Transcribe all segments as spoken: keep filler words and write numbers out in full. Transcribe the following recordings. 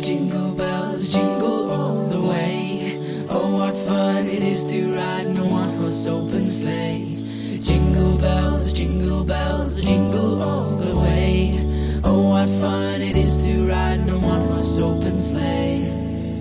jingle bells, jingle all the way. Oh, what fun it is to ride in a one-horse open sleigh. Jingle bells, jingle bells, jingle all the way. Oh, what fun it is to ride in a one-horse open sleigh.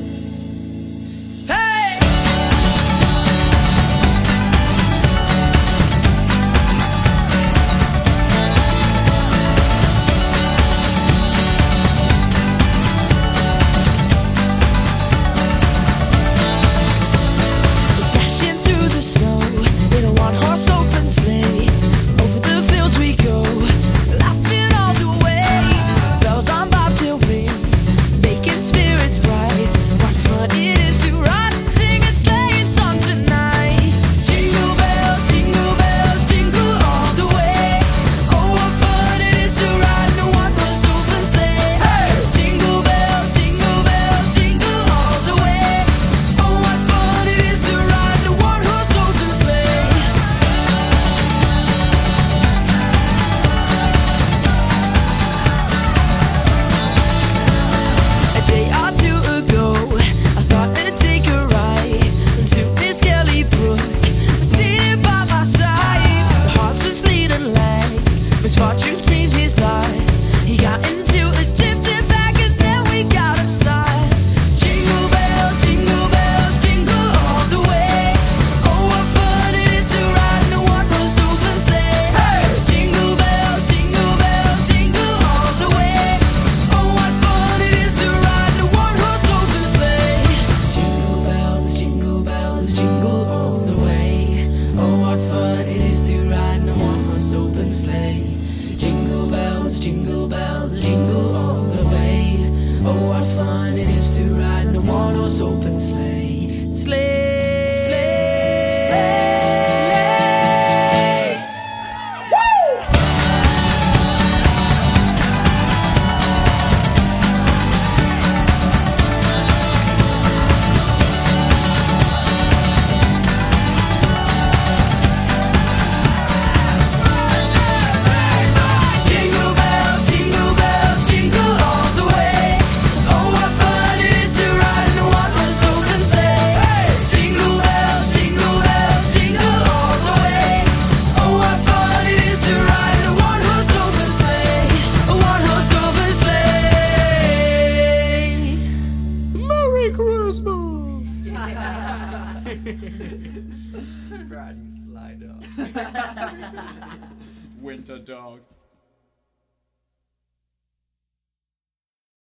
Misfortune saved his life. He got into a drifted back and then we got upside. Jingle bells, jingle bells, jingle all the way. Oh, what fun it is to ride in a one-horse open sleigh. Hey! Jingle bells, jingle bells, jingle all the way. Oh, what fun it is to ride in a one-horse open sleigh. Jingle bells, jingle bells, jingle all the way. Oh, what fun it is to ride in a one-horse open sleigh. Jingle bells, jingle bells, jingle all the way. Oh, what fun it is to ride in a one-horse open sleigh. Sleigh, sleigh, sleigh. Woo! Brad, you sly dog. Winter dog.